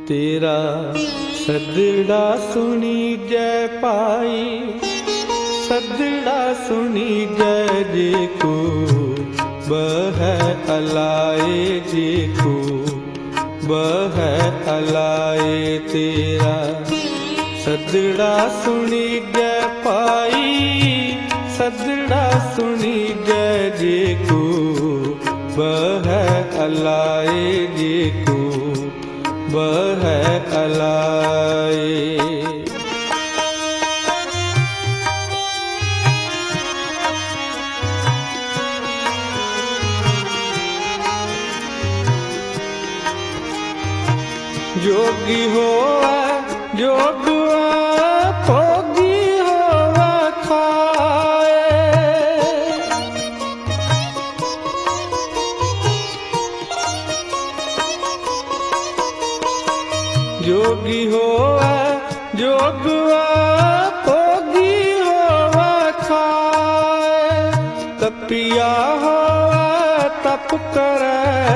तेरा सदड़ा सुनी जय पाई, सदड़ा सुनी जय जे को बह अलाए जे को बह अलाए तेरा सदड़ा सुनी जय पाई, सदड़ा सुनी जय जे को बह अलाए जे को बह अलाए। जोगी होवा जोगुआ भोगी होवा खाए, जोगी होवा जोगुआ भोगी होवा खाए, तपिया होवा तप करे,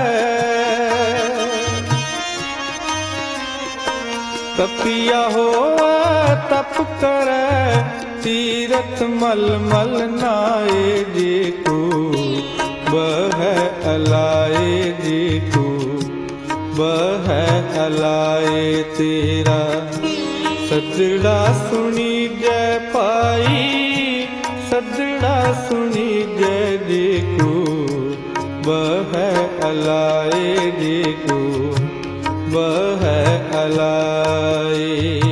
तपिया होवा तप करे, तीरथ मल मल नाए जे को बह अलाए जे को बह अलाए तेरा सदड़ा सुनी जय पाई, सदड़ा सुनी जय जे को बह अलाए जे को बह अलाए।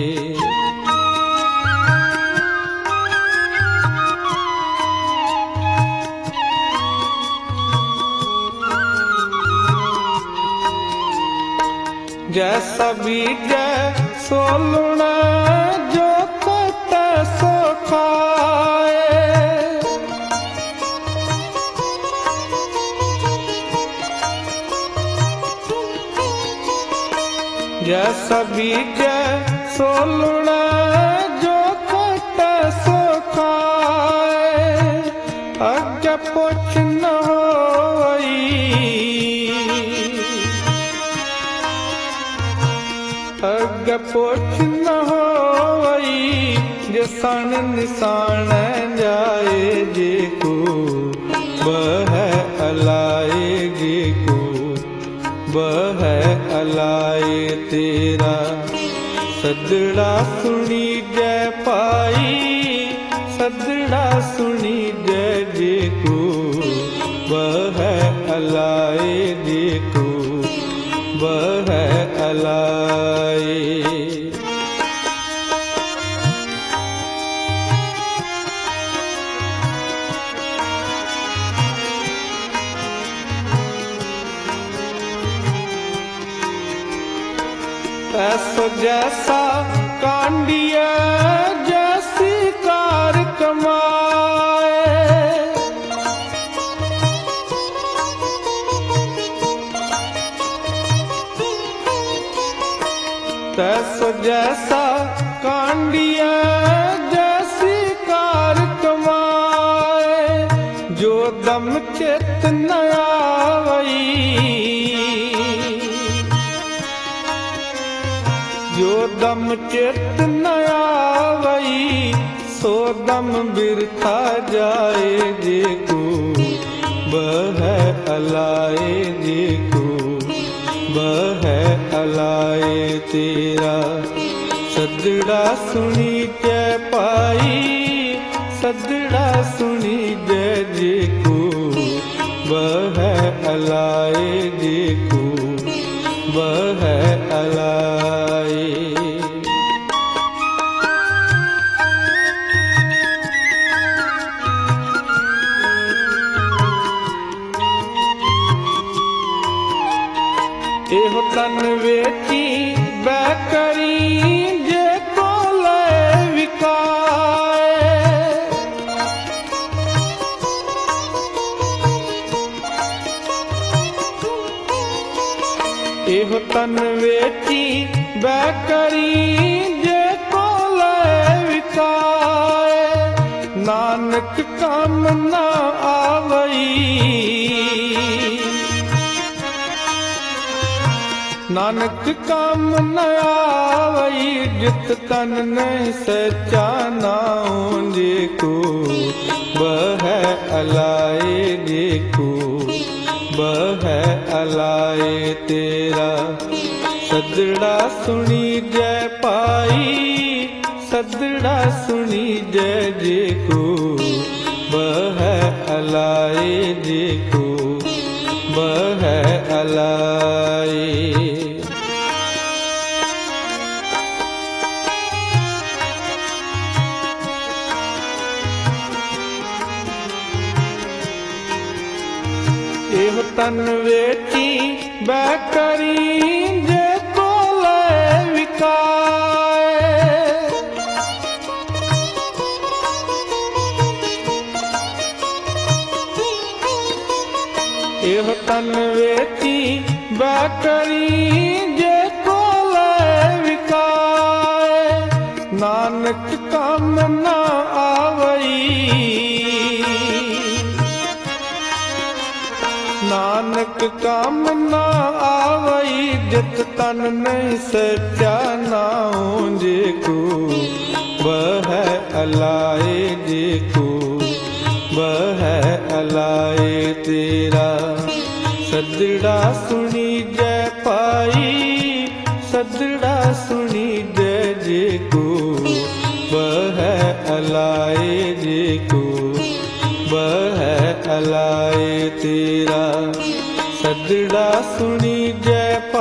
जैसा बीज सो लुणा जो खत सो खाए, जैसा बीज सो लुणा जो खत सो खाए, अग्गे पुछ न होई, अग्गे पुछ न होई, जे सन निशान जाए जे को बह अलाए जे को बह अलाए तेरा सदड़ा सुनी जय पाई, सदड़ा सुनी जय जे को बह अलाए जे को बह अलाए। ऐसो जैसा कांडिया जैसी कार कमाए, तैसो जैसा कांडिया जैसी कार कमाए, जो दम चित न आवई, जो दम चित न आवई, सो दम बिरथा जाए जे को बह अलाए जे को बह अलाए तेरा सदड़ा सुनी जय पाई, सदड़ा सुनी जय जे को बह अलाए जे को बह अलाए। एहो तन वेची बैकरी जे को ले विकाए, एहो तन वेची बैकरी जे को ले विकाए, नानक काम न आवई, नानक काम न आवई जित तन नहीं सच्चा नाऊं जेको बह अलाए जेको बह अलाए तेरा सदड़ा सुनी जय पाई सदड़ा सुनी जय जेको बह अलाए जेको बह अलाए। एह तन वेची बैकरी जे को ले विकाए एह तन वेची बैकरी जे को ले विकाए नानक काम ना आवई नानक काम ना आवई जित तन नहीं सच्चा नाऊं जेको बह अलाए जेको बह अलाए तेरा सदड़ा सुनी जय पाई सदड़ा सुनी जय जेको बह अलाए जेको बह अलाए तेरा सदड़ा सुनी जय